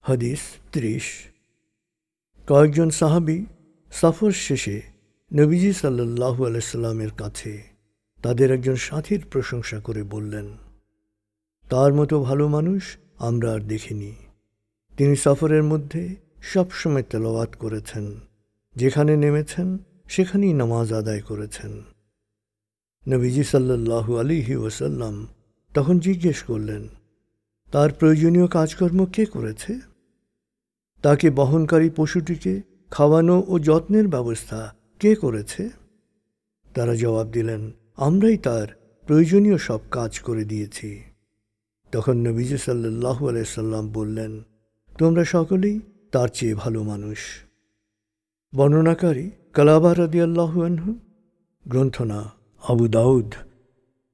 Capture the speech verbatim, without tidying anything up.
হাদিস ত্রিশ। কয়েকজন সাহাবী সফর শেষে নবীজি সাল্লাল্লাহু আলাইহি সাল্লামের কাছে তাদের একজন সাথীর প্রশংসা করে বললেন, তার মতো ভালো মানুষ আমরা আর দেখিনি। তিনি সফরের মধ্যে সবসময় তেলাওয়াত করেছেন, যেখানে নেমেছেন সেখানেই নামাজ আদায় করেছেন। নবীজি সাল্লাল্লাহু আলাইহি ওয়াসাল্লাম তখন জিজ্ঞেস করলেন, তার প্রয়োজনীয় কাজকর্ম কে করেছে? তাকে বহনকারী পশুটিকে খাওয়ানো ও যত্নের ব্যবস্থা কে করেছে? তারা জবাব দিলেন, আমরাই তার প্রয়োজনীয় সব কাজ করে দিয়েছি। তখন নবীজি সাল্লাল্লাহু আলাইহি সাল্লাম বললেন, তোমরা সকলেই তার চেয়ে ভালো মানুষ। বর্ণনাকারী কালাবা রাদিয়াল্লাহু আনহু, গ্রন্থনা আবু দাউদ।